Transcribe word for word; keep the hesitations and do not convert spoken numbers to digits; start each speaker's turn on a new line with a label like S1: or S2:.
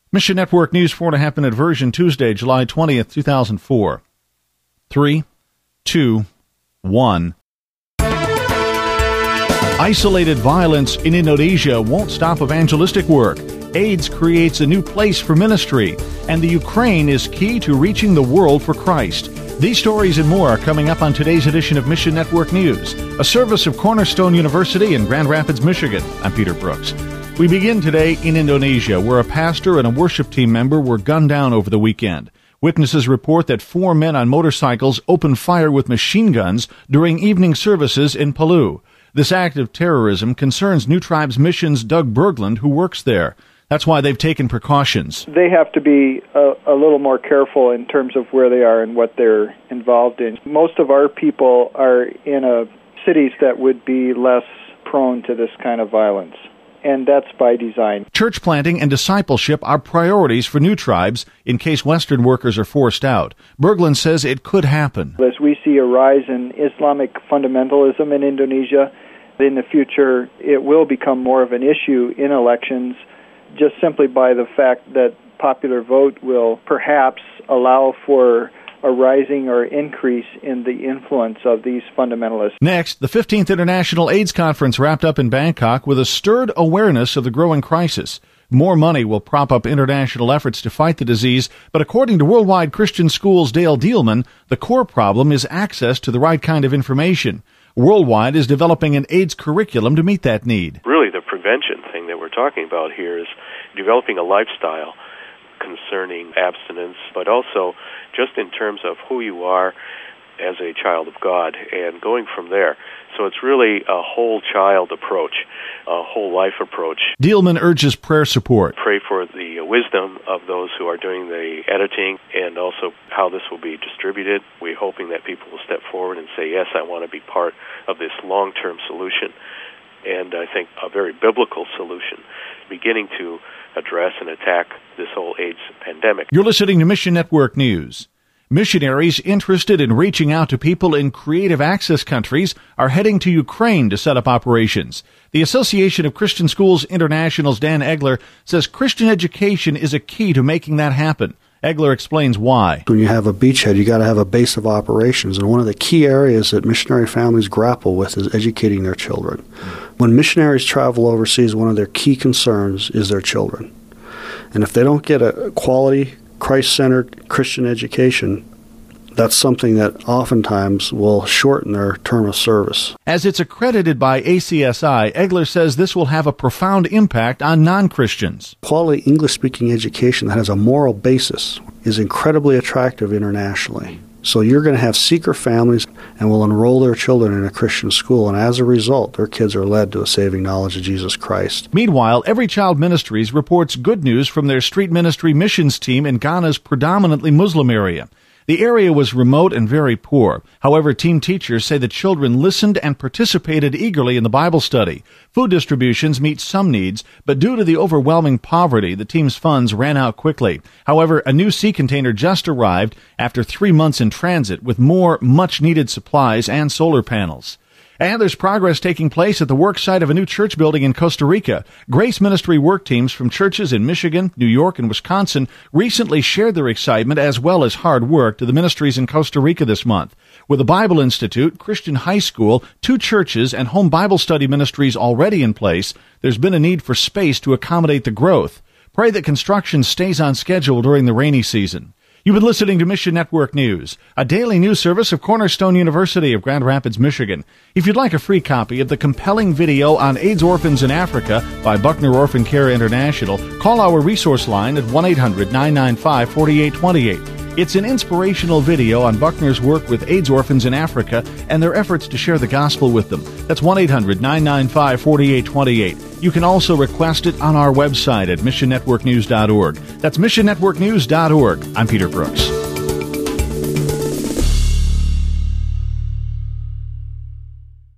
S1: Mission Network News four and a half minute version, Tuesday, July twentieth, two thousand four. Three, two, one. Isolated violence in Indonesia won't stop evangelistic work. AIDS creates a new place for ministry, and the Ukraine is key to reaching the world for Christ. These stories and more are coming up on today's edition of Mission Network News, a service of Cornerstone University in Grand Rapids, Michigan. I'm Peter Brooks. We begin today in Indonesia, where a pastor and a worship team member were gunned down over the weekend. Witnesses report that four men on motorcycles opened fire with machine guns during evening services in Palu. This act of terrorism concerns New Tribes Mission's Doug Berglund, who works there. That's why they've taken precautions.
S2: They have to be a, a little more careful in terms of where they are and what they're involved in. Most of our people are in a cities that would be less prone to this kind of violence, and that's by design.
S1: Church planting and discipleship are priorities for New Tribes in case Western workers are forced out. Berglund says it could happen.
S2: As we see a rise in Islamic fundamentalism in Indonesia, in the future it will become more of an issue in elections, just simply by the fact that popular vote will perhaps allow for a rising or increase in the influence of these fundamentalists.
S1: Next, the fifteenth International AIDS Conference wrapped up in Bangkok with a stirred awareness of the growing crisis. More money will prop up international efforts to fight the disease, but according to Worldwide Christian Schools' Dale Dielman, the core problem is access to the right kind of information. Worldwide is developing an AIDS curriculum to meet that need.
S3: Really, the prevention thing that we're talking about here is developing a lifestyle concerning abstinence, but also just in terms of who you are as a child of God and going from there. So it's really a whole child approach, a whole life approach.
S1: Dielman urges prayer support.
S3: Pray for the wisdom of those who are doing the editing and also how this will be distributed. We're hoping that people will step forward and say, yes, I want to be part of this long-term solution, and I think a very biblical solution, beginning to address and attack this whole AIDS pandemic.
S1: You're listening to Mission Network News. Missionaries interested in reaching out to people in creative access countries are heading to Ukraine to set up operations. The Association of Christian Schools International's Dan Egler says Christian education is a key to making that happen. Egler explains why.
S4: When you have a beachhead, you got to have a base of operations, and one of the key areas that missionary families grapple with is educating their children. When missionaries travel overseas, one of their key concerns is their children. And if they don't get a quality, Christ-centered Christian education, that's something that oftentimes will shorten their term of service.
S1: As it's accredited by A C S I, Egler says this will have a profound impact on non-Christians.
S4: Quality English-speaking education that has a moral basis is incredibly attractive internationally. So you're going to have seeker families and will enroll their children in a Christian school, and as a result, their kids are led to a saving knowledge of Jesus Christ.
S1: Meanwhile, Every Child Ministries reports good news from their street ministry missions team in Ghana's predominantly Muslim area. The area was remote and very poor. However, team teachers say the children listened and participated eagerly in the Bible study. Food distributions meet some needs, but due to the overwhelming poverty, the team's funds ran out quickly. However, a new sea container just arrived after three months in transit with more much-needed supplies and solar panels. And there's progress taking place at the work site of a new church building in Costa Rica. Grace Ministry work teams from churches in Michigan, New York, and Wisconsin recently shared their excitement as well as hard work to the ministries in Costa Rica this month. With the Bible Institute, Christian High School, two churches, and home Bible study ministries already in place, there's been a need for space to accommodate the growth. Pray that construction stays on schedule during the rainy season. You've been listening to Mission Network News, a daily news service of Cornerstone University of Grand Rapids, Michigan. If you'd like a free copy of the compelling video on AIDS orphans in Africa by Buckner Orphan Care International, call our resource line at one eight hundred nine nine five four eight two eight. It's an inspirational video on Buckner's work with AIDS orphans in Africa and their efforts to share the gospel with them. That's one eight hundred nine nine five four eight two eight. You can also request it on our website at mission network news dot org. That's mission network news dot org. I'm Peter Brooks.